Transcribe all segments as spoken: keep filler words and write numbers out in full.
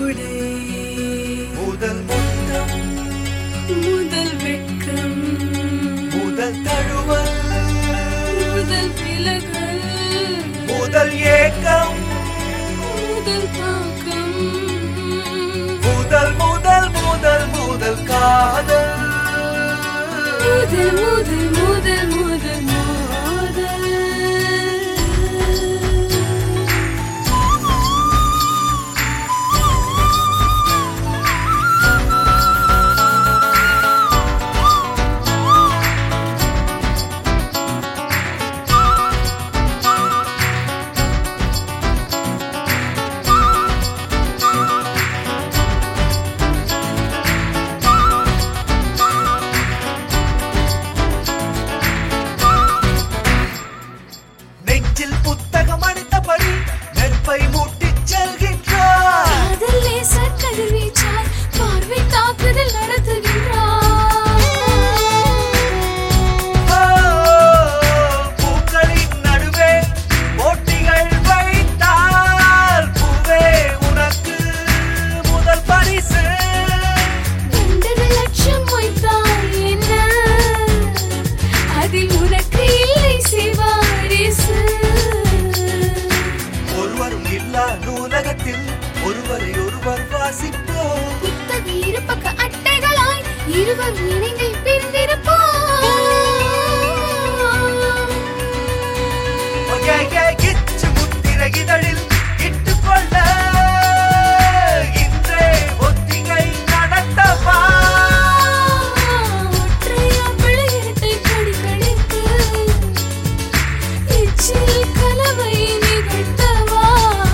கூடை முதல் முத்தம் முதல் வெட்கம் முதல் தழுவல் முதல் விலகல் முதல் ஏக்கம் முதல் தாக்கம் முதல் முதல் முதல் முதல் காதல் முதல் முதல் முதல் முதல் மோதல் நெஞ்சில் புத்தகம் அடித்தபடி நெருப்பை மூட்டிச் செல்கின்றார் காதல் லேசர் கதிர்வீச்சாய் பார்வை தாக்குதல் நடத்துகின்றார் ஓ, பூக்களின் நடுவே போட்டிகள் வைத்தால் பூவே உனக்கு முதல் பரிசு ரெண்டரை லட்சம் வைத்தால் என்ன அதில் உனக்கு இல்லை சிவாரிசு ஒருவரும் இல்லா நூலகத்தில் ஒருவரை ஒருவர் வாசிப்போம் புத்தக இருபக்க அட்டைகளாய் இருவரும் இணைந்து பிரிந்திருப்போம் கிச்சு முத்திரை இதழில் இட்டுக்கொள்ள இன்றே ஒத்திகை நடத்தவா ஒற்றையா பிழை இரட்டை கடி கடித்து இச்சில் கலவை நிகழ்த்தவா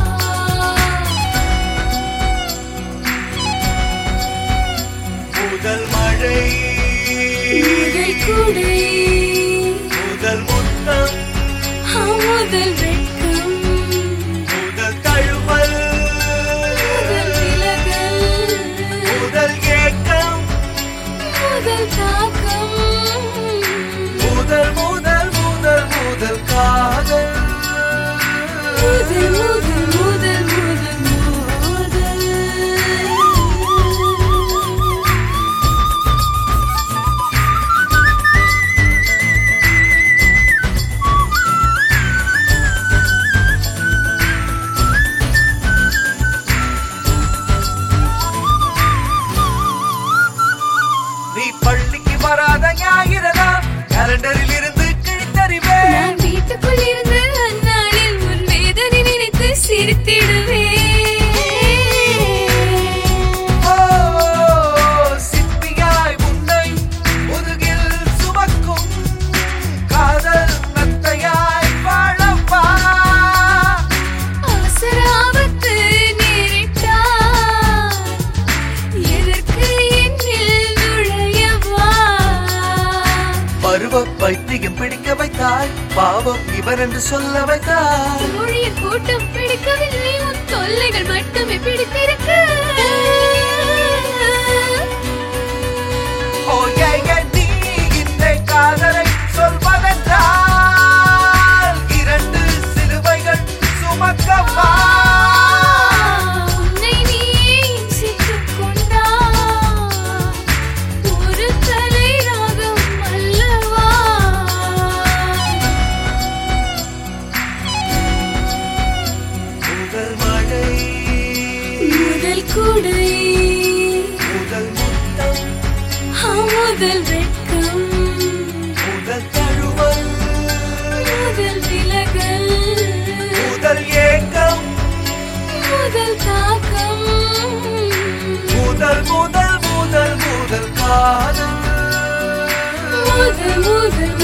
முதல் மழை முதல் கூடை முதல் முத்தம் முதல் வெட்கம் முதல் தழுவல் முதல் விலகல் முதல் ஏக்கம் முதல் தாக்கம் முதல் முதல் முதல் முதல் காதல் முதல் முதல் முதல் முதல் மோதல் நீ பள்ளிக்கு வராத ஞாயிறதா கேலண்டரில் இருந்து கிழித்தறிவேன் நான் வீட்டுக்குள் இருந்து அந்நாளில் உன் வேதனை நினைத்து சிரித்திடுவேன் ஓ, சிப்பியாய் உன்னை முதுகில் சுமக்கும் காதல் நத்தையாய் வாழவா அவசர ஆபத்து நேரிட்டால் எதற்கு என்னில் நுழையவா பருவ பைத்தியம் பிடிக்க வைத்தாய் பாவம் இவர் என்று சொல்ல வைத்தாய் தோழியின் கூட்டம் பிடிக்கவில்லை உன் தொல்லைகள் மட்டுமே பிடித்திருக்கு ஓ ஏ ஏ, நீ இந்த காதலை சொல்வதென்றால் இரண்டு சிலுவைகள் சுமக்கவா உன்னை நீ சிக்கிக் கொண்டாய் ஒரு தலை ராகம் அல்லவா முதல் மழை முதல் கூடை முதல் முத்தம் முதல் வெட்கம் முதல் தழுவல் முதல் விலகல் முதல் ஏக்கம் முதல் தாக்கம் முதல் முதல் முதல் முதல் காதல் முதல் முதல்